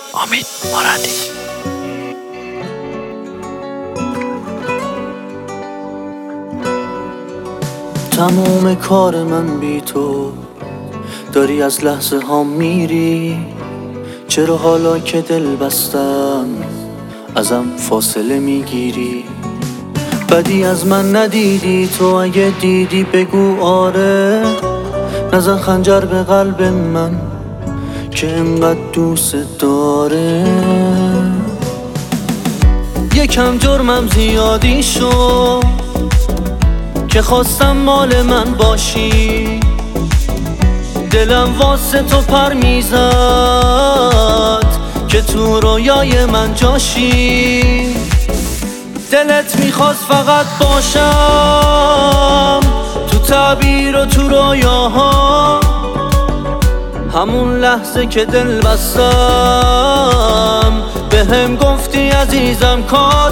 امید مرادی. تموم کار من بی تو، داری از لحظه ها میری. چرا حالا که دل بستم ازم فاصله میگیری؟ بدی از من ندیدی تو، اگه دیدی بگو آره. نزن خنجر به قلب من که انقدر دوست داره. یکم جرمم زیادی شد که خواستم مال من باشی. دلم واسه تو پر میزد که تو رویای من جاشی. دلت میخواست فقط باشم تو تعبیر و تو رویاها. همون لحظه که دل بستم بهم گفتی عزیزم کات.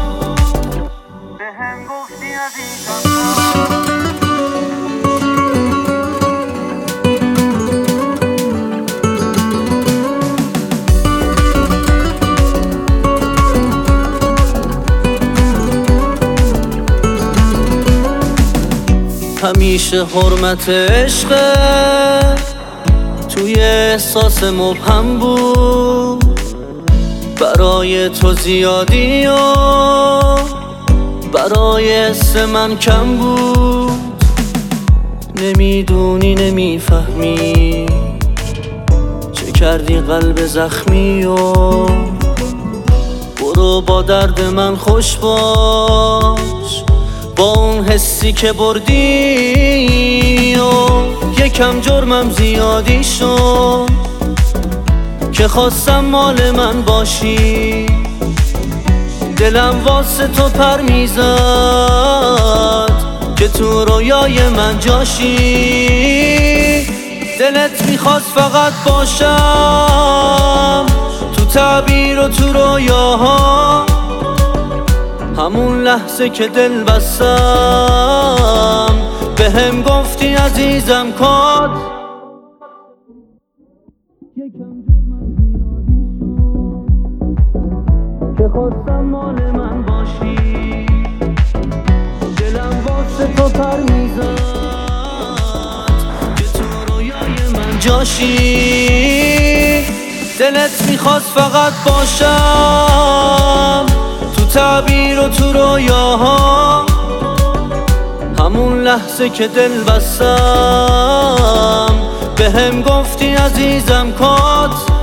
همیشه حرمت عشق توی احساس مبهم بود. برای تو زیادی و برای حس من کم بود. نمیدونی نمیفهمی چه کردی قلب زخمی و برو با درد من خوش باش، با اون حسی که بردی. و یکم جرمم زیادی شد که خواستم مال من باشی. دلم واسه تو پر میزد که تو رویای من جاشی. دلت میخواست فقط باشم تو تعبیر و تو رویاها. همون لحظه که دل بستم بهم گفتی عزیزم کات. که خواستم مال من باشی. دلم واسه تو پر میزد که تو رویای من جاشی. دلت میخواست فقط باشم تو تعبیر و تو رویاها. همون لحظه که دل بستم بهم گفتی عزیزم کات.